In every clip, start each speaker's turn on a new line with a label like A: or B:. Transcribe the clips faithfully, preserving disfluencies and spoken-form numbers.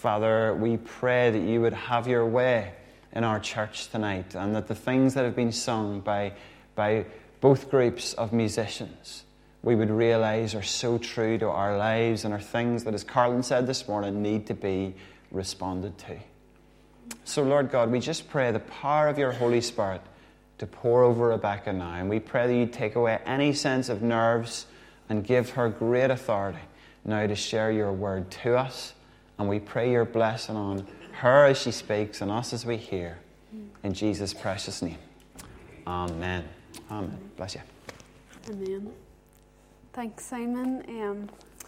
A: Father, we pray that you would have your way in our church tonight, and that the things that have been sung by, by both groups of musicians, we would realize are so true to our lives and are things that, as Carlin said this morning, need to be responded to. So, Lord God, we just pray the power of your Holy Spirit to pour over Rebecca now, and we pray that you take away any sense of nerves and give her great authority now to share your word to us. And we pray your blessing on her as she speaks and us as we hear. In Jesus' precious name. Amen. Amen. Bless you.
B: Amen. Thanks, Simon. Um,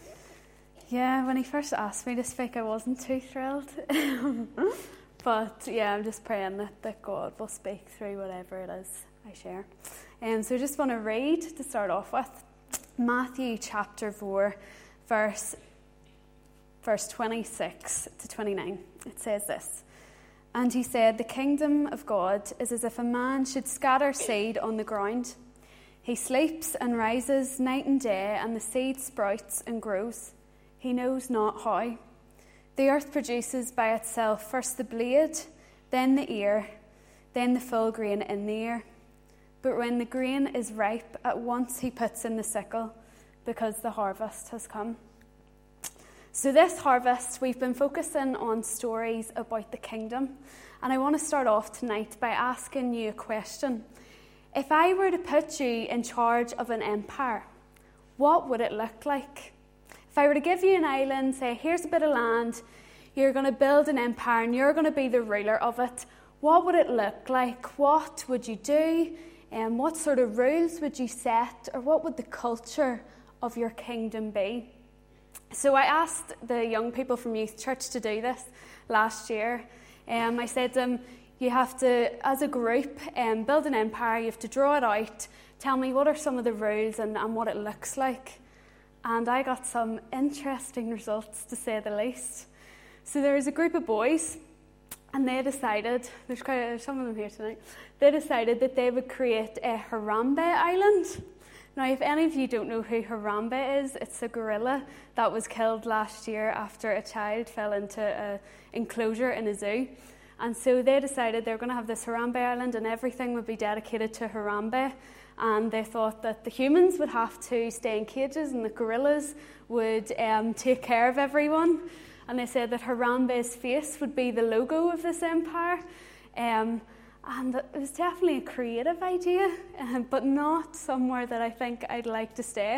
B: yeah, when he first asked me to speak, I wasn't too thrilled. But yeah, I'm just praying that, that God will speak through whatever it is I share. And um, so I just want to read to start off with Matthew chapter four, verse Verse twenty-six to twenty-nine, it says this. And he said, the kingdom of God is as if a man should scatter seed on the ground. He sleeps and rises night and day, and the seed sprouts and grows. He knows not how. The earth produces by itself first the blade, then the ear, then the full grain in the ear. But when the grain is ripe, at once he puts in the sickle, because the harvest has come. So this harvest, we've been focusing on stories about the kingdom. And I want to start off tonight by asking you a question. If I were to put you in charge of an empire, what would it look like? If I were to give you an island, say, here's a bit of land, you're going to build an empire and you're going to be the ruler of it, what would it look like? What would you do? And what sort of rules would you set? Or what would the culture of your kingdom be? So I asked the young people from Youth Church to do this last year. Um, I said to them, you have to, as a group, um, build an empire, you have to draw it out, tell me what are some of the rules and, and what it looks like. And I got some interesting results, to say the least. So there was a group of boys, and they decided, there's quite a, some of them here tonight, they decided that they would create a Harambe Island. Now, if any of you don't know who Harambe is, it's a gorilla that was killed last year after a child fell into an enclosure in a zoo. And so they decided they were going to have this Harambe Island and everything would be dedicated to Harambe. And they thought that the humans would have to stay in cages and the gorillas would um, take care of everyone. And they said that Harambe's face would be the logo of this empire. Um, And it was definitely a creative idea, um, but not somewhere that I think I'd like to stay.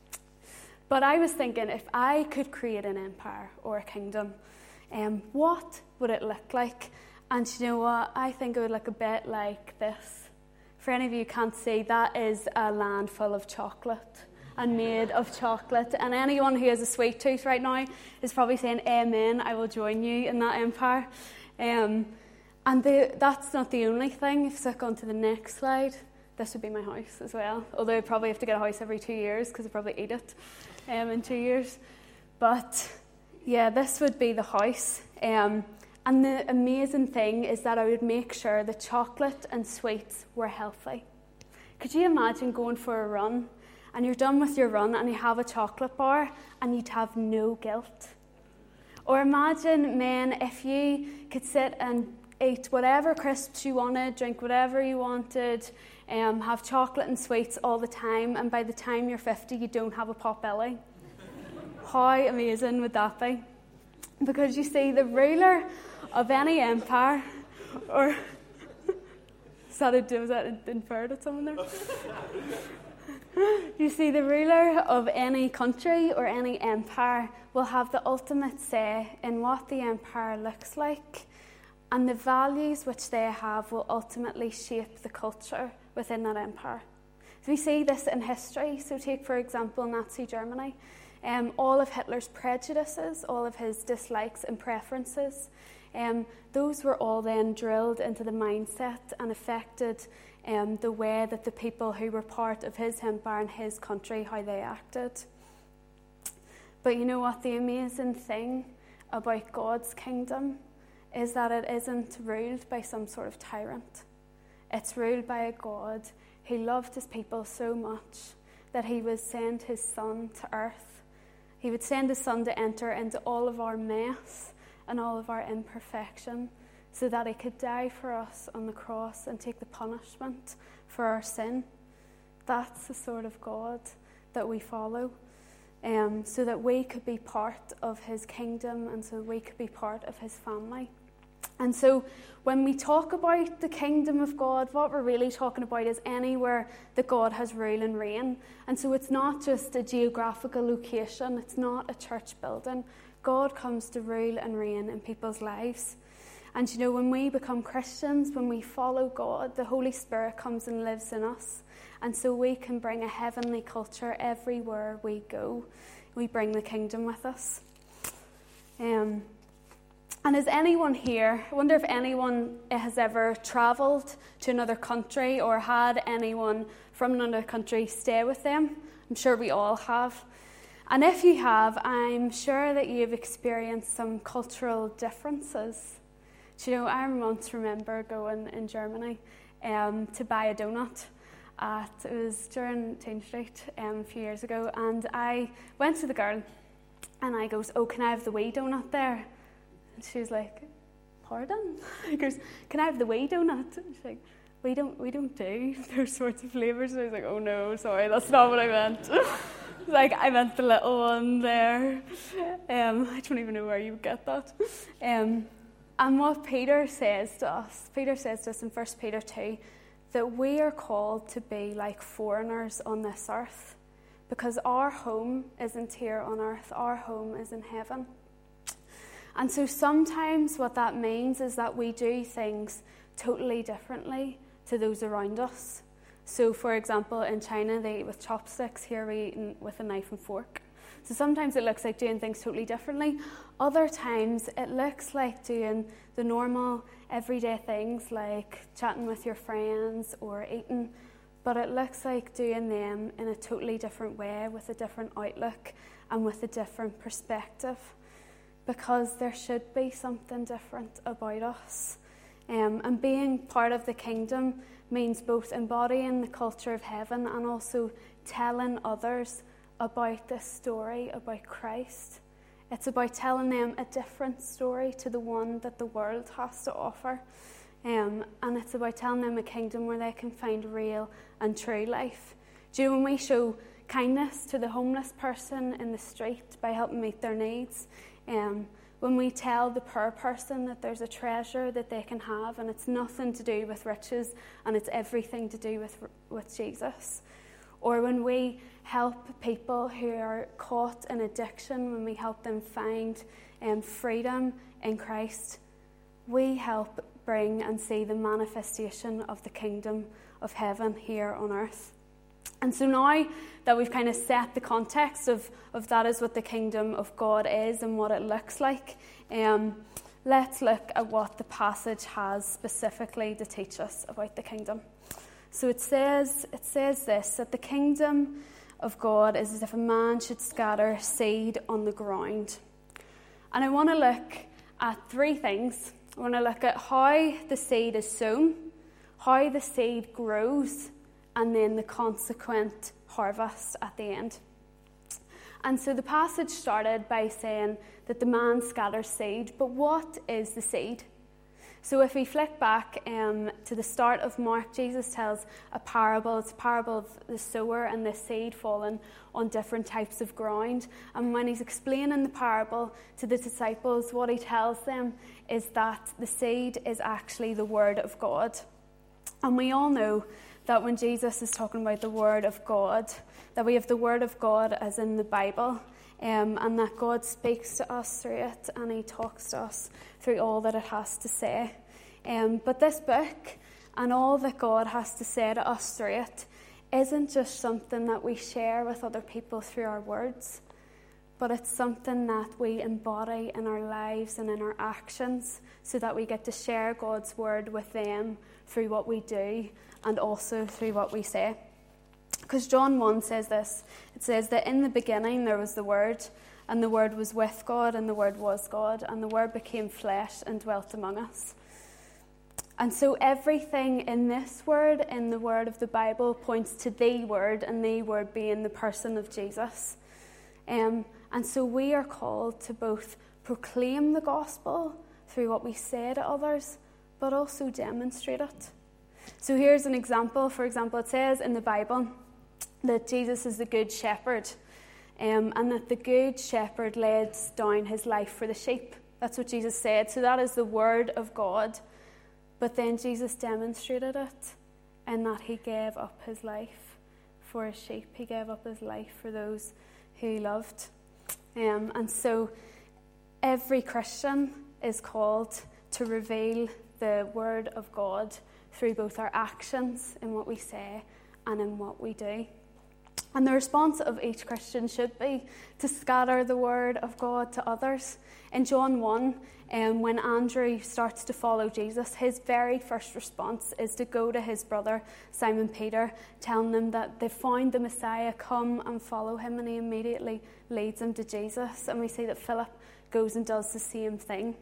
B: But I was thinking, if I could create an empire or a kingdom, um, what would it look like? And you know what? I think it would look a bit like this. For any of you who can't see, that is a land full of chocolate and made of chocolate. And anyone who has a sweet tooth right now is probably saying, amen, I will join you in that empire. Um, And the, that's not the only thing. If I go on to the next slide, this would be my house as well. Although I probably have to get a house every two years because I probably eat it um, in two years. But yeah, this would be the house. Um, and the amazing thing is that I would make sure the chocolate and sweets were healthy. Could you imagine going for a run and you're done with your run and you have a chocolate bar and you'd have no guilt? Or imagine, men, if you could sit and eat whatever crisps you wanted, drink whatever you wanted, um, have chocolate and sweets all the time, and by the time you're fifty, you don't have a pot belly. How amazing would that be? Because you see, the ruler of any empire, or is that a, was that inferred at someone there? You see, the ruler of any country or any empire will have the ultimate say in what the empire looks like. And the values which they have will ultimately shape the culture within that empire. So we see this in history. So take, for example, Nazi Germany. Um, all of Hitler's prejudices, all of his dislikes and preferences, um, those were all then drilled into the mindset and affected um, the way that the people who were part of his empire and his country, how they acted. But you know what? The amazing thing about God's kingdom is that it isn't ruled by some sort of tyrant. It's ruled by a God who loved his people so much that he would send his son to earth. He would send his son to enter into all of our mess and all of our imperfection, so that he could die for us on the cross and take the punishment for our sin. That's the sort of God that we follow, um, so that we could be part of his kingdom and so we could be part of his family. And so when we talk about the kingdom of God, what we're really talking about is anywhere that God has rule and reign. And so it's not just a geographical location, it's not a church building. God comes to rule and reign in people's lives. And you know, when we become Christians, when we follow God, the Holy Spirit comes and lives in us. And so we can bring a heavenly culture everywhere we go. We bring the kingdom with us. Um, and is anyone here, I wonder if anyone has ever travelled to another country or had anyone from another country stay with them? I'm sure we all have. And if you have, I'm sure that you've experienced some cultural differences. Do you know, I once remember going in Germany um, to buy a donut. At, it was during Teen Street um, a few years ago, and I went to the girl and I goes, "Oh, can I have the wee donut there?" And she was like, "Pardon?" I goes, "Can I have the wee donut?" And she's like, we don't we don't do those sorts of flavours. And I was like, "Oh no, sorry, that's not what I meant." Like, I meant the little one there. Um, I don't even know where you would get that. Um, and what Peter says to us, Peter says to us in First Peter two, that we are called to be like foreigners on this earth, because our home isn't here on earth, our home is in heaven. And so sometimes what that means is that we do things totally differently to those around us. So for example, in China they eat with chopsticks, here we eat with a knife and fork. So sometimes it looks like doing things totally differently. Other times it looks like doing the normal everyday things like chatting with your friends or eating, but it looks like doing them in a totally different way, with a different outlook and with a different perspective, because there should be something different about us. Um, and being part of the kingdom means both embodying the culture of heaven and also telling others about this story about Christ. It's about telling them a different story to the one that the world has to offer. Um, and it's about telling them a kingdom where they can find real and true life. Do you know, when we show kindness to the homeless person in the street by helping meet their needs, um, when we tell the poor person that there's a treasure that they can have and it's nothing to do with riches and it's everything to do with, with Jesus, or when we help people who are caught in addiction, when we help them find um, freedom in Christ, we help bring and see the manifestation of the kingdom of heaven here on earth. And so now that we've kind of set the context of, of that is what the kingdom of God is and what it looks like, um, let's look at what the passage has specifically to teach us about the kingdom. So it says, it says this, that the kingdom of God is as if a man should scatter seed on the ground. And I want to look at three things. I want to look at how the seed is sown, how the seed grows, and then the consequent harvest at the end. And so the passage started by saying that the man scatters seed, but what is the seed? So if we flick back um, to the start of Mark, Jesus tells a parable. It's a parable of the sower and the seed falling on different types of ground. And when he's explaining the parable to the disciples, what he tells them is that the seed is actually the word of God. And we all know that when Jesus is talking about the word of God, that we have the word of God as in the Bible, um, and that God speaks to us through it and he talks to us through all that it has to say. Um, but this book and all that God has to say to us through it isn't just something that we share with other people through our words, but it's something that we embody in our lives and in our actions, so that we get to share God's word with them through what we do and also through what we say. Because John one says this, it says that in the beginning there was the Word, and the Word was with God, and the Word was God, and the Word became flesh and dwelt among us. And so everything in this word, in the word of the Bible, points to the Word, and the Word being the person of Jesus. Um, and so we are called to both proclaim the gospel through what we say to others, but also demonstrate it. So here's an example. For example, it says in the Bible that Jesus is the good shepherd, um, and that the good shepherd lays down his life for the sheep. That's what Jesus said. So that is the word of God. But then Jesus demonstrated it in that he gave up his life for his sheep. He gave up his life for those who he loved. Um, and so every Christian is called to reveal the word of God through both our actions in what we say and in what we do. And the response of each Christian should be to scatter the word of God to others. In John one, um, when Andrew starts to follow Jesus, his very first response is to go to his brother, Simon Peter, telling them that they found the Messiah, come and follow him, and he immediately leads him to Jesus. And we see that Philip goes and does the same thing.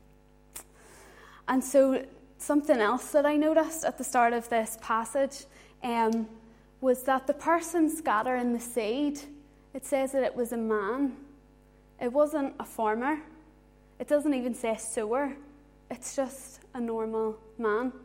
B: And so something else that I noticed at the start of this passage um, was that the person scattering the seed, it says that it was a man. It wasn't a farmer. It doesn't even say sower. It's just a normal man.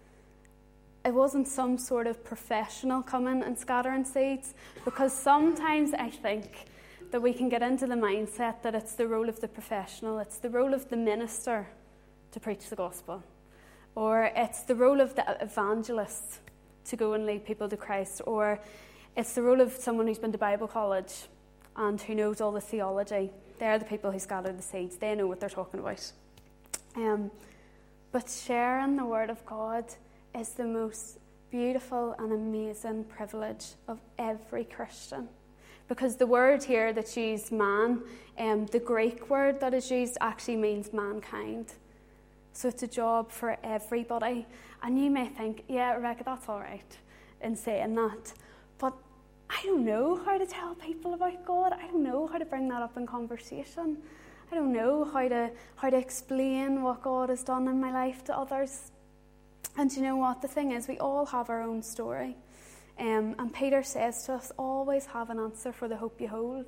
B: It wasn't some sort of professional coming and scattering seeds, because sometimes I think that we can get into the mindset that it's the role of the professional, it's the role of the minister to preach the gospel, or it's the role of the evangelist to go and lead people to Christ, or it's the role of someone who's been to Bible college and who knows all the theology. They're the people who scatter the seeds. They know what they're talking about. Um, but sharing the word of God is the most beautiful and amazing privilege of every Christian. Because the word here that's used, man, um, the Greek word that is used actually means mankind. So it's a job for everybody. And you may think, yeah, Rebecca, that's all right in saying that. But I don't know how to tell people about God. I don't know how to bring that up in conversation. I don't know how to how to explain what God has done in my life to others. And you know what? The thing is, we all have our own story. Um, and Peter says to us, always have an answer for the hope you hold.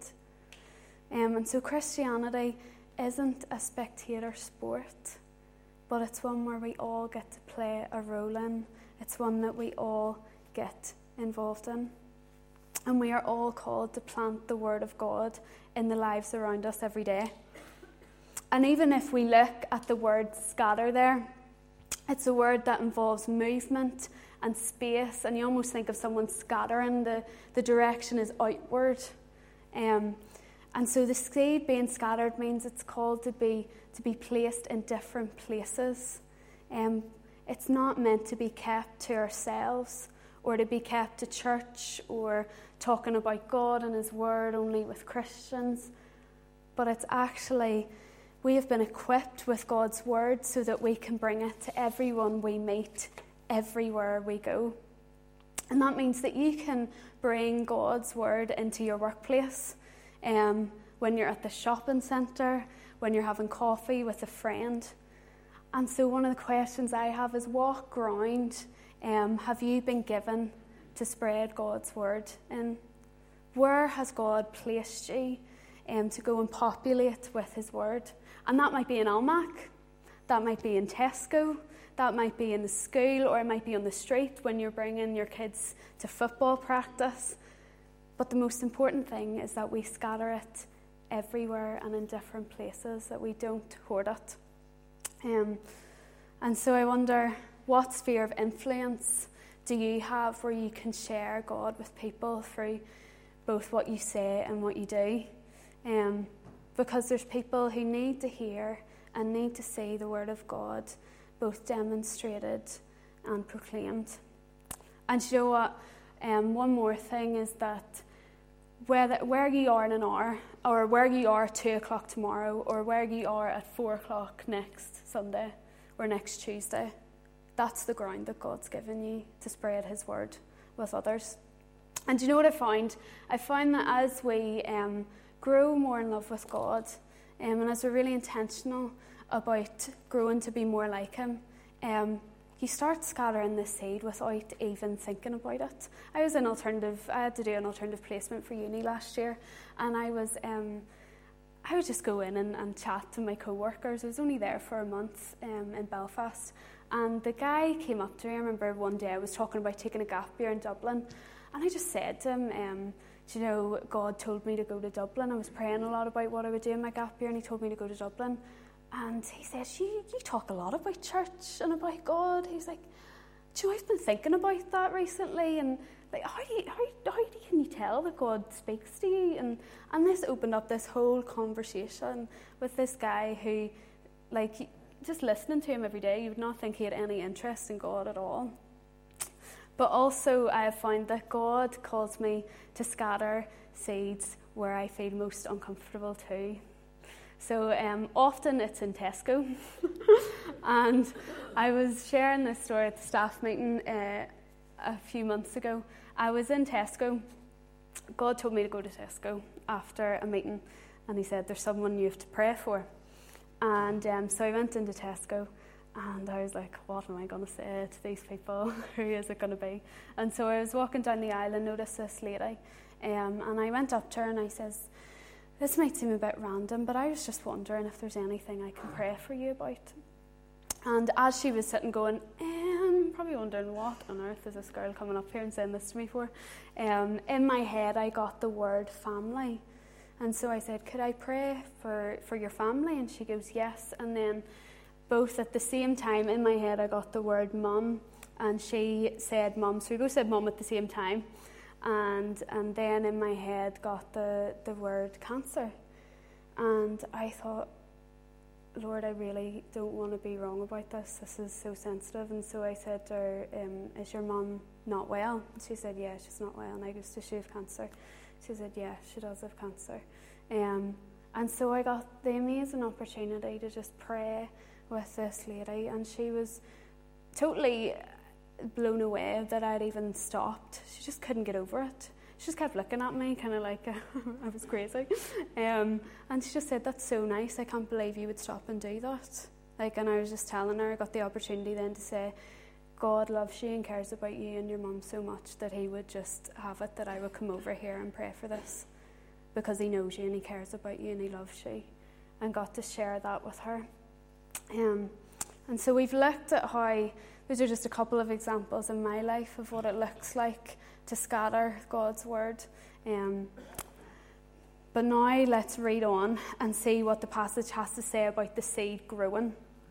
B: Um, and so Christianity isn't a spectator sport, but it's one where we all get to play a role in. It's one that we all get involved in. And we are all called to plant the word of God in the lives around us every day. And even if we look at the word scatter there, it's a word that involves movement and space, and you almost think of someone scattering, the, the direction is outward. Um, and so the seed being scattered means it's called to be to be placed in different places. Um, it's not meant to be kept to ourselves, or to be kept to church, or talking about God and his word only with Christians. But it's actually, we have been equipped with God's word so that we can bring it to everyone we meet, everywhere we go. And that means that you can bring God's word into your workplace, um, when you're at the shopping centre, when you're having coffee with a friend. And so one of the questions I have is, what ground um, have you been given to spread God's word in? Where has God placed you um, to go and populate with his word? And that might be in Almac, that might be in Tesco, that might be in the school, or it might be on the street when you're bringing your kids to football practice. But the most important thing is that we scatter it everywhere and in different places, that we don't hoard it. Um, and so I wonder, what sphere of influence do you have where you can share God with people through both what you say and what you do? Um, because there's people who need to hear and need to see the word of God both demonstrated and proclaimed. And you know what? Um, one more thing is that whether, where you are in an hour, or where you are at two o'clock tomorrow, or where you are at four o'clock next Sunday or next Tuesday, that's the ground that God's given you to spread his word with others. And do you know what I found? I find that as we um, grow more in love with God, um, and as we're really intentional about growing to be more like him, um, you start scattering the seed without even thinking about it. I was in alternative, I had to do an alternative placement for uni last year, and I was, um, I would just go in and, and chat to my co-workers. I was only there for a month um, in Belfast. And the guy came up to me. I remember one day I was talking about taking a gap year in Dublin. And I just said to him, um, do you know, God told me to go to Dublin. I was praying a lot about what I would do in my gap year, and he told me to go to Dublin. And he said, you, you talk a lot about church and about God. He's like, do you know, I've been thinking about that recently. And like, how do you, how, how can you tell that God speaks to you? And, and this opened up this whole conversation with this guy who, like, just listening to him every day, you would not think he had any interest in God at all. But also I have found that God calls me to scatter seeds where I feel most uncomfortable too. So um, often it's in Tesco. And I was sharing this story at the staff meeting uh, a few months ago. I was in Tesco. God told me to go to Tesco after a meeting, and he said, there's someone you have to pray for. And um, so I went into Tesco, and I was like, what am I going to say to these people? Who is it going to be? And so I was walking down the aisle and noticed this lady. Um, and I went up to her and I says, this might seem a bit random, but I was just wondering if there's anything I can pray for you about. And as she was sitting going, um, probably wondering what on earth is this girl coming up here and saying this to me for, um, in my head I got the word family. And so I said, could I pray for, for your family? And she goes, yes. And then both at the same time, in my head, I got the word mum, and she said mum. So we both said mum at the same time. And and then in my head got the, the word cancer. And I thought, Lord, I really don't want to be wrong about this. This is so sensitive. And so I said to her, um, is your mum not well? And she said, yeah, she's not well. And I goes, does she have cancer? She said, yeah, she does have cancer. Um, and so I got the amazing opportunity to just pray with this lady, and she was totally blown away that I'd even stopped. She just couldn't get over it. She just kept looking at me, kind of like I was crazy. Um, and she just said, that's so nice. I can't believe you would stop and do that. Like, and I was just telling her, I got the opportunity then to say, God loves you and cares about you and your mum so much that he would just have it that I would come over here and pray for this, because he knows you and he cares about you and he loves you, and got to share that with her. Um, and so we've looked at how, those are just a couple of examples in my life of what it looks like to scatter God's word. Um, but now let's read on and see what the passage has to say about the seed growing.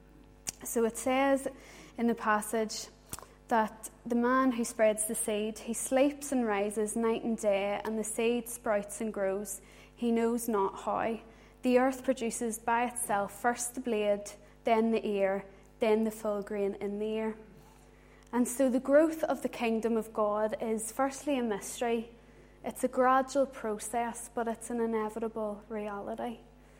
B: So it says in the passage that the man who spreads the seed, he sleeps and rises night and day, and the seed sprouts and grows. He knows not how. The earth produces by itself first the blade, then the ear, then the full grain in the ear. And so the growth of the kingdom of God is firstly a mystery. It's a gradual process, but it's an inevitable reality.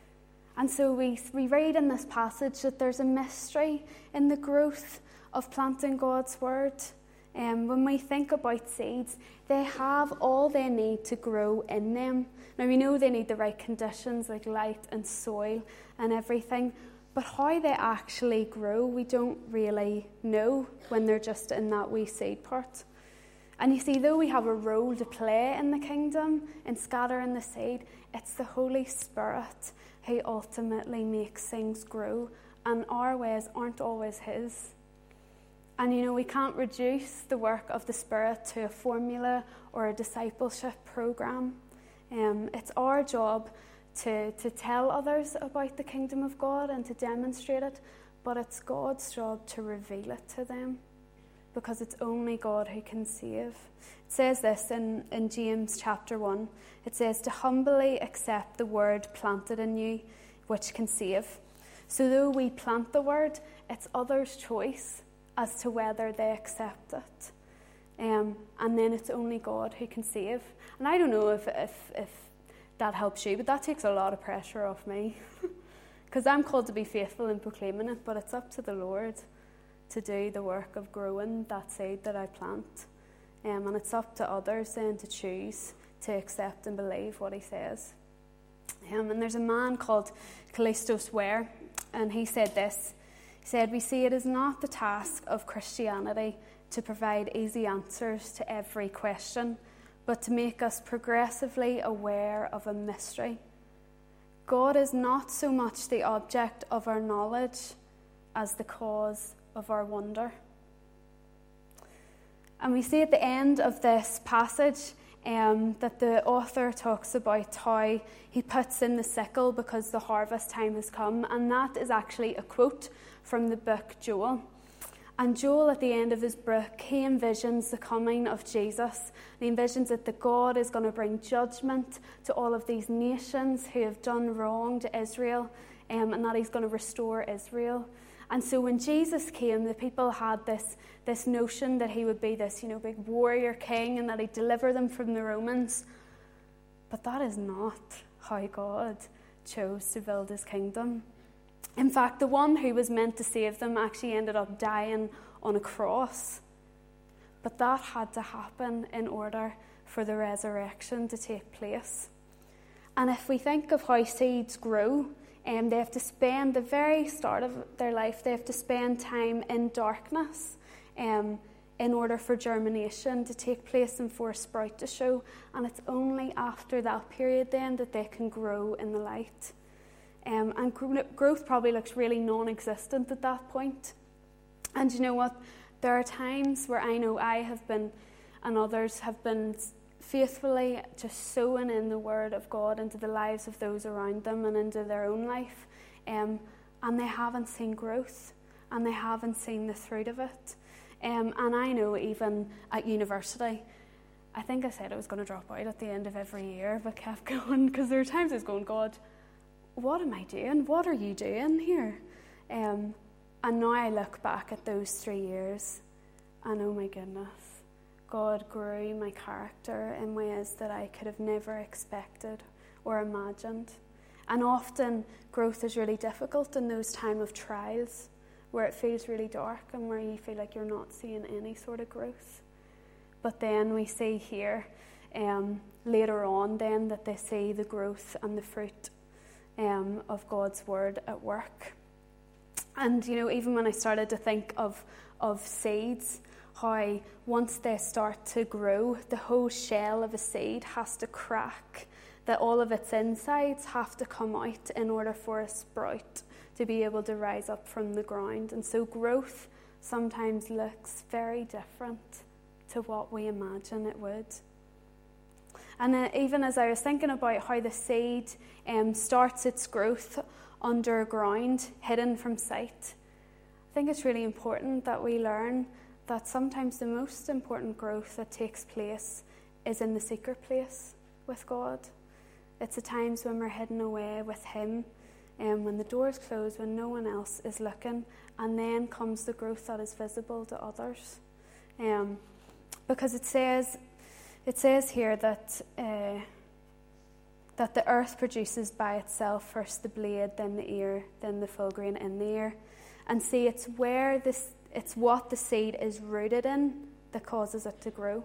B: And so we, we read in this passage that there's a mystery in the growth of planting God's word. Um, when we think about seeds, they have all they need to grow in them. Now we know they need the right conditions like light and soil and everything, but how they actually grow, we don't really know when they're just in that wee seed part. And you see, though we have a role to play in the kingdom, in scattering the seed, it's the Holy Spirit who ultimately makes things grow, and our ways aren't always his. And you know, we can't reduce the work of the Spirit to a formula or a discipleship program. Um, it's our job to, to tell others about the kingdom of God and to demonstrate it, but it's God's job to reveal it to them, because it's only God who can save. It says this in, in James chapter one. It says, to humbly accept the word planted in you, which can save. So though we plant the word, it's others' choice as to whether they accept it. Um, and then it's only God who can save. And I don't know if, if, if that helps you, but that takes a lot of pressure off me. Because I'm called to be faithful in proclaiming it, but it's up to the Lord to do the work of growing that seed that I plant. Um, and it's up to others then to choose to accept and believe what he says. Um, and there's a man called Callistus Ware, and he said this. He said, we see it is not the task of Christianity to provide easy answers to every question, but to make us progressively aware of a mystery. God is not so much the object of our knowledge as the cause of our wonder. And we see at the end of this passage um, that the author talks about how he puts in the sickle because the harvest time has come. And that is actually a quote from the book Joel. And Joel, at the end of his book, he envisions the coming of Jesus. He envisions that the God is going to bring judgment to all of these nations who have done wrong to Israel, um, and that he's going to restore Israel. And so when Jesus came, the people had this, this notion that he would be this, you know, big warrior king and that he'd deliver them from the Romans. But that is not how God chose to build his kingdom. In fact, the one who was meant to save them actually ended up dying on a cross. But that had to happen in order for the resurrection to take place. And if we think of how seeds grow, um, they have to spend the very start of their life, they have to spend time in darkness um, in order for germination to take place and for a sprout to show. And it's only after that period then that they can grow in the light. Um, and growth probably looks really non-existent at that point. And you know what? There are times where I know I have been, and others have been, faithfully just sowing in the word of God into the lives of those around them and into their own life. Um, and they haven't seen growth, and they haven't seen the fruit of it. Um, and I know even at university, I think I said I was going to drop out at the end of every year, but kept going, because there were times I was going, God, what am I doing? What are you doing here? Um, and now I look back at those three years and oh my goodness, God grew my character in ways that I could have never expected or imagined. And often growth is really difficult in those times of trials where it feels really dark and where you feel like you're not seeing any sort of growth. But then we see here um, later on then that they see the growth and the fruit Um, of God's word at work. And you know, even when I started to think of of seeds, how once they start to grow, the whole shell of a seed has to crack, that all of its insides have to come out in order for a sprout to be able to rise up from the ground. And so growth sometimes looks very different to what we imagine it would. And uh, even as I was thinking about how the seed um, starts its growth underground, hidden from sight, I think it's really important that we learn that sometimes the most important growth that takes place is in the secret place with God. It's the times when we're hidden away with Him, and um, when the doors close, when no one else is looking, and then comes the growth that is visible to others. Um, because it says... It says here that uh, that the earth produces by itself first the blade, then the ear, then the full grain in the ear. And see, it's where this, it's what the seed is rooted in that causes it to grow.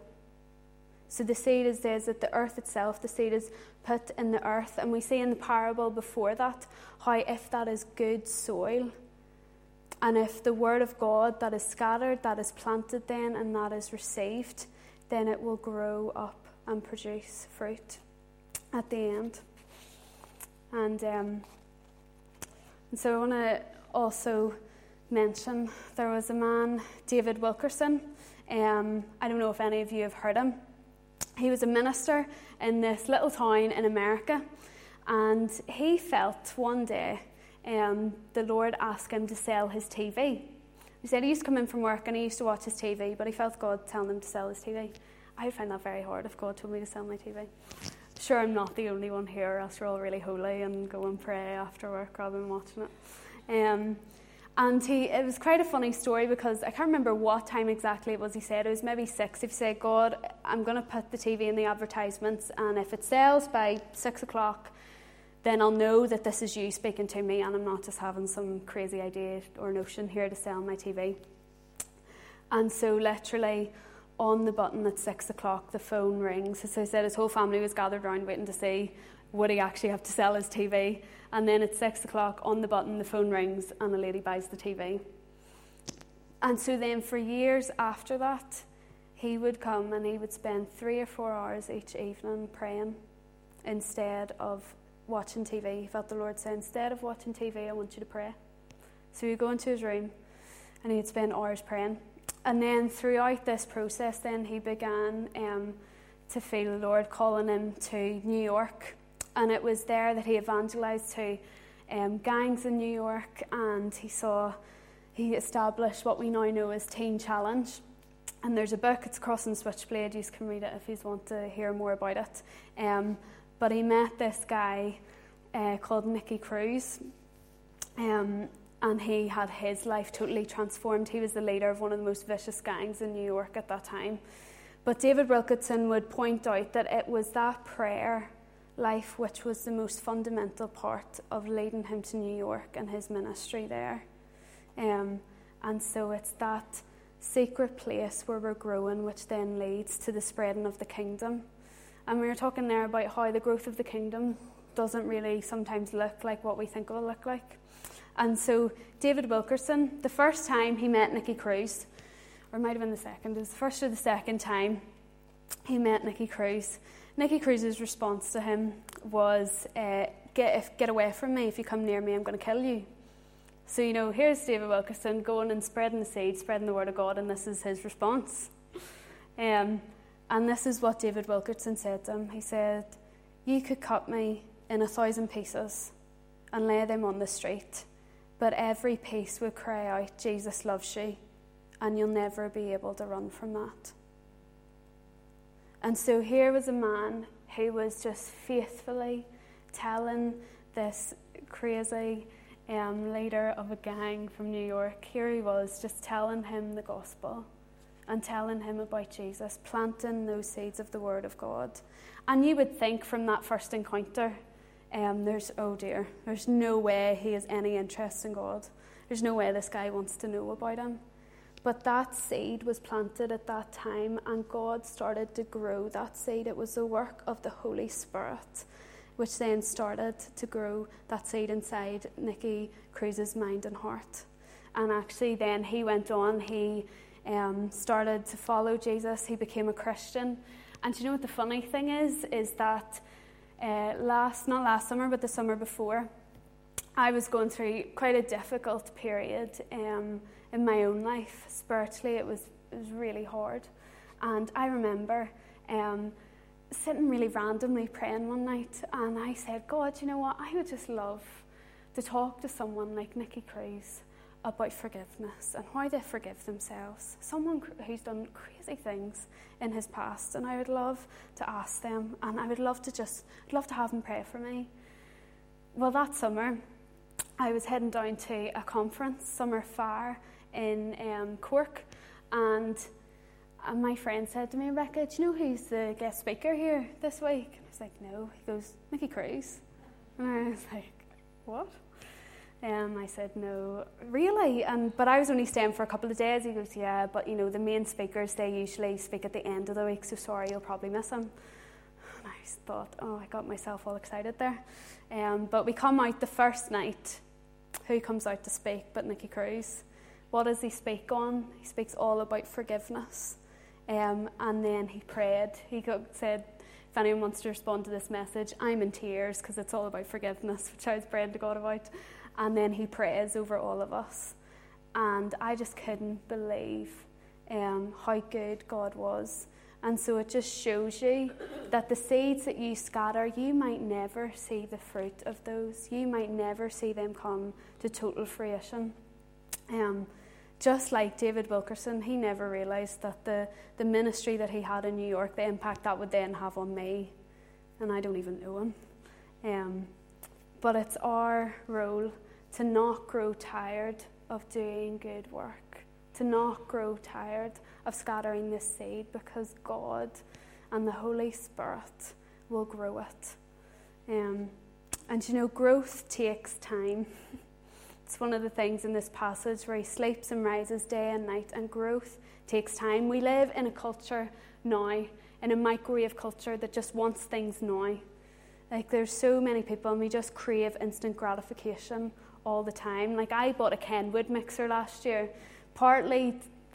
B: So the seed is says that the earth itself, the seed is put in the earth, and we see in the parable before that how if that is good soil, and if the word of God that is scattered, that is planted then, and that is received, then it will grow up and produce fruit at the end. And, um, and so I want to also mention there was a man, David Wilkerson. Um, I don't know if any of you have heard him. He was a minister in this little town in America, and he felt one day um, the Lord asked him to sell his T V. He said he used to come in from work and he used to watch his T V, but he felt God telling him to sell his T V. I would find that very hard if God told me to sell my T V. Sure, I'm not the only one here, else we're all really holy and go and pray after work rather than watching it. Um, and he, it was quite a funny story because I can't remember what time exactly it was he said. It was maybe six. He said, God, I'm going to put the T V in the advertisements, and if it sells by six o'clock, then I'll know that this is you speaking to me and I'm not just having some crazy idea or notion here to sell my T V. And so literally on the button at six o'clock, the phone rings. So he said his whole family was gathered around waiting to see would he actually have to sell his T V. And then at six o'clock on the button, the phone rings and a lady buys the T V. And so then for years after that, he would come and he would spend three or four hours each evening praying instead of watching T V. He felt the Lord say, instead of watching T V, I want you to pray. So he'd go into his room and he'd spend hours praying. And then throughout this process, then he began um, to feel the Lord calling him to New York. And it was there that he evangelized to um, gangs in New York, and he saw, he established what we now know as Teen Challenge. And there's a book, it's Crossing Switchblade, you can read it if you want to hear more about it. Um, but he met this guy uh, called Nicky Cruz, um, and he had his life totally transformed. He was the leader of one of the most vicious gangs in New York at that time. But David Wilkerson would point out that it was that prayer life which was the most fundamental part of leading him to New York and his ministry there. Um, and so it's that secret place where we're growing which then leads to the spreading of the kingdom. And we were talking there about how the growth of the kingdom doesn't really sometimes look like what we think it will look like. And so David Wilkerson, the first time he met Nicky Cruz, or it might have been the second, it was the first or the second time he met Nicky Cruz, Nicky Cruz's response to him was, uh, get, if, get away from me, if you come near me, I'm going to kill you. So, you know, here's David Wilkerson going and spreading the seed, spreading the word of God, and this is his response. Um, and this is what David Wilkerson said to him. He said, you could cut me in a thousand pieces and lay them on the street, but every piece would cry out, Jesus loves you, and you'll never be able to run from that. And so here was a man who was just faithfully telling this crazy um, leader of a gang from New York, here he was just telling him the gospel and telling him about Jesus, planting those seeds of the word of God. And you would think from that first encounter, um, there's, oh dear, there's no way he has any interest in God. There's no way this guy wants to know about him. But that seed was planted at that time, and God started to grow that seed. It was the work of the Holy Spirit, which then started to grow that seed inside Nicky Cruz's mind and heart. And actually then he went on, he um, started to follow Jesus, he became a Christian. And you know what the funny thing is, is that uh, last, not last summer, but the summer before, I was going through quite a difficult period um, in my own life. Spiritually, it was it was really hard. And I remember um, sitting really randomly praying one night, and I said, God, you know what, I would just love to talk to someone like Nicky Cruz about forgiveness and how they forgive themselves. Someone who's done crazy things in his past, and I would love to ask them, and I would love to just, I'd love to have them pray for me. Well, that summer, I was heading down to a conference, Summer Fair, in um, Cork, and uh, my friend said to me, Rebecca, do you know who's the guest speaker here this week? And I was like, no. He goes, Nicky Cruz. And I was like, what? Um, I said, no, really? And but I was only staying for a couple of days. He goes, yeah, but you know, the main speakers, they usually speak at the end of the week, so sorry, you'll probably miss him. And I just thought, oh, I got myself all excited there. Um, but we come out the first night. Who comes out to speak but Nicky Cruz? What does he speak on? He speaks all about forgiveness. Um, and then he prayed. He said, if anyone wants to respond to this message, I'm in tears because it's all about forgiveness, which I was praying to God about. And then he prays over all of us. And I just couldn't believe um, how good God was. And so it just shows you that the seeds that you scatter, you might never see the fruit of those. You might never see them come to total fruition. Um, just like David Wilkerson, he never realised that the, the ministry that he had in New York, the impact that would then have on me. And I don't even know him. Um, but it's our role to not grow tired of doing good work. To not grow tired of scattering this seed, because God and the Holy Spirit will grow it. Um, and you know, growth takes time. It's one of the things in this passage where he sleeps and rises day and night, and growth takes time. We live in a culture now, in a microwave culture that just wants things now. Like, there's so many people, and we just crave instant gratification all the time. Like, I bought a Kenwood mixer last year, partly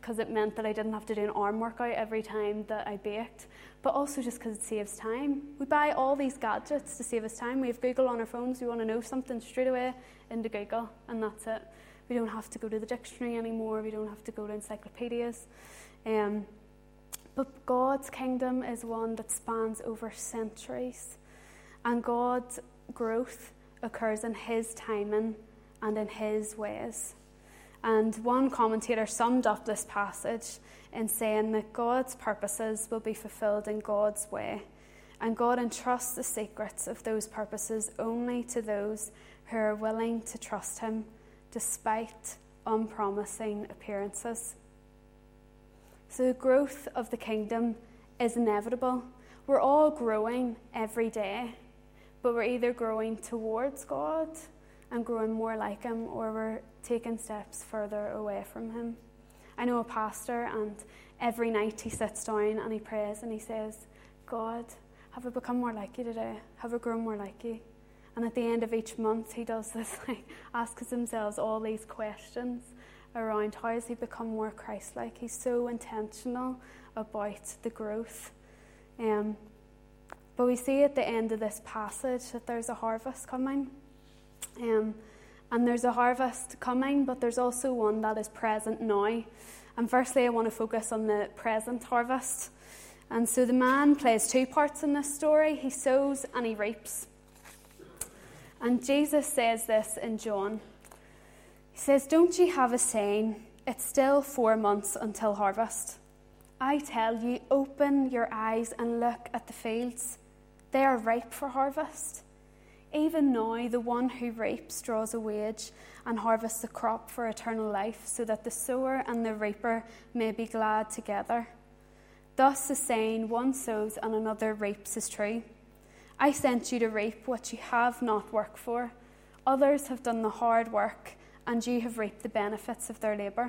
B: because it meant that I didn't have to do an arm workout every time that I baked, but also just because it saves time. We buy all these gadgets to save us time. We have Google on our phones. We want to know something straight away into Google, and that's it. We don't have to go to the dictionary anymore. We don't have to go to encyclopedias. Um, but God's kingdom is one that spans over centuries, and God's growth occurs in His timing and in His ways. And one commentator summed up this passage in saying that God's purposes will be fulfilled in God's way, and God entrusts the secrets of those purposes only to those who are willing to trust Him despite unpromising appearances. So the growth of the kingdom is inevitable. We're all growing every day, but we're either growing towards God and growing more like Him, or we're taking steps further away from Him. I know a pastor, and every night he sits down and he prays and he says, God, have I become more like You today? Have I grown more like You? And at the end of each month he does this, like, asks himself all these questions around how has he become more Christ-like. He's so intentional about the growth. Um, but we see at the end of this passage that there's a harvest coming. Um, and there's a harvest coming, but there's also one that is present now. And firstly, I want to focus on the present harvest. And so the man plays two parts in this story. He sows and he reaps. And Jesus says this in John. He says, don't you have a saying, it's still four months until harvest? I tell you, open your eyes and look at the fields. They are ripe for harvest. Even now, the one who reaps draws a wage and harvests a crop for eternal life, so that the sower and the reaper may be glad together. Thus the saying, one sows and another reaps, is true. I sent you to reap what you have not worked for. Others have done the hard work, and you have reaped the benefits of their labour.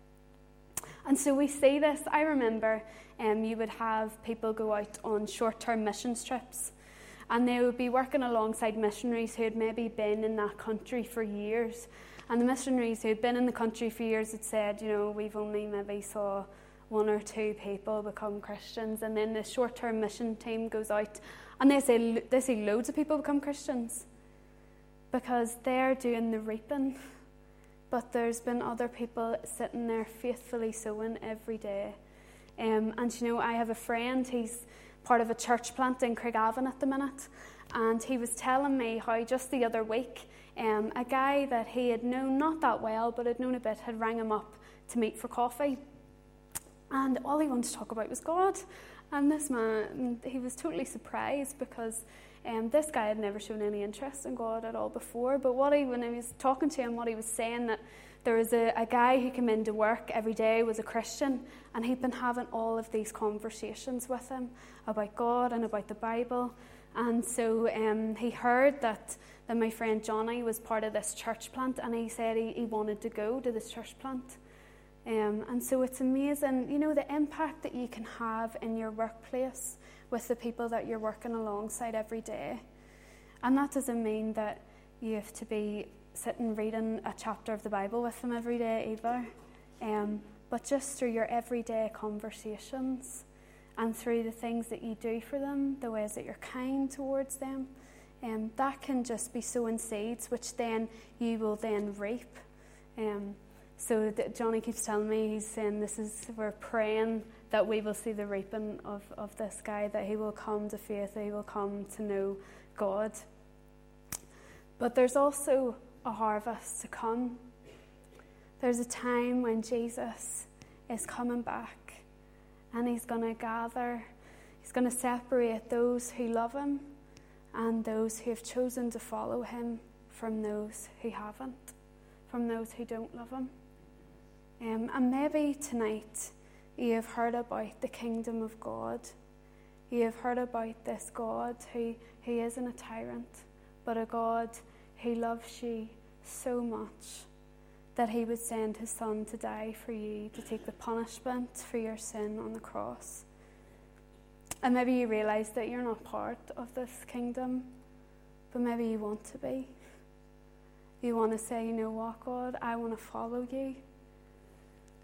B: And so we see this. I remember um, you would have people go out on short-term missions trips, and they would be working alongside missionaries who had maybe been in that country for years. And the missionaries who had been in the country for years had said, you know, we've only maybe saw one or two people become Christians. And then the short-term mission team goes out, and they say they see loads of people become Christians because they're doing the reaping. But there's been other people sitting there faithfully sowing every day. Um, and you know, I have a friend, he's part of a church plant in Craigavon at the minute, and he was telling me how just the other week, um, a guy that he had known not that well, but had known a bit, had rang him up to meet for coffee. And all he wanted to talk about was God. And this man, he was totally surprised because um, this guy had never shown any interest in God at all before. But what he, when I was talking to him, what he was saying, that there was a, a guy who came into work every day, was a Christian, and he'd been having all of these conversations with him about God and about the Bible. And so um, he heard that, that my friend Johnny was part of this church plant, and he said he, he wanted to go to this church plant. Um, and so it's amazing, you know, the impact that you can have in your workplace with the people that you're working alongside every day. And that doesn't mean that you have to be sitting reading a chapter of the Bible with them every day either. Um, but just through your everyday conversations and through the things that you do for them, the ways that you're kind towards them, um, that can just be sowing seeds, which then you will then reap. Um, So that Johnny keeps telling me, he's saying this is, we're praying that we will see the reaping of, of this guy, that he will come to faith, that he will come to know God. But there's also a harvest to come. There's a time when Jesus is coming back, and he's going to gather, he's going to separate those who love him and those who have chosen to follow him from those who haven't, from those who don't love him. Um, and maybe tonight you have heard about the kingdom of God. You have heard about this God who, who isn't a tyrant, but a God who loves you so much that he would send his son to die for you, to take the punishment for your sin on the cross. And maybe you realise that you're not part of this kingdom, but maybe you want to be. You want to say, you know what, God, I want to follow you.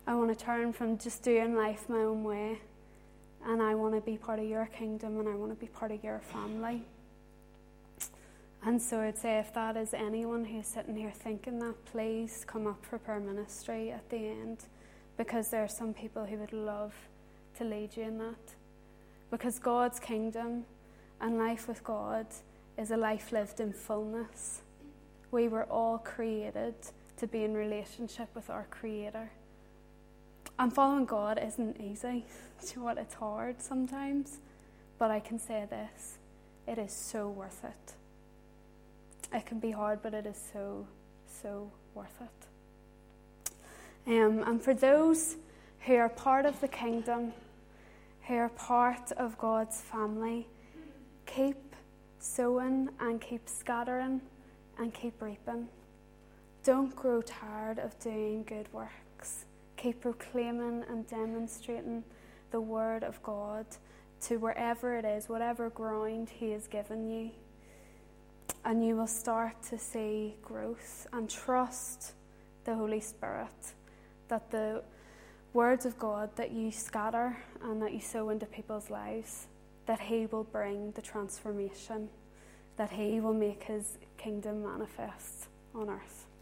B: I want to turn from just doing life my own way, and I want to be part of your kingdom, and I want to be part of your family. And so I'd say if that is anyone who's sitting here thinking that, please come up for prayer ministry at the end, because there are some people who would love to lead you in that. Because God's kingdom and life with God is a life lived in fullness. We were all created to be in relationship with our Creator. And following God isn't easy. Do you know what? It's hard sometimes. But I can say this, it is so worth it. It can be hard, but it is so, so worth it. Um, and for those who are part of the kingdom, who are part of God's family, keep sowing and keep scattering and keep reaping. Don't grow tired of doing good works. Keep proclaiming and demonstrating the word of God to wherever it is, whatever ground He has given you. And you will start to see growth, and trust the Holy Spirit that the words of God that you scatter and that you sow into people's lives, that He will bring the transformation, that He will make His kingdom manifest on earth.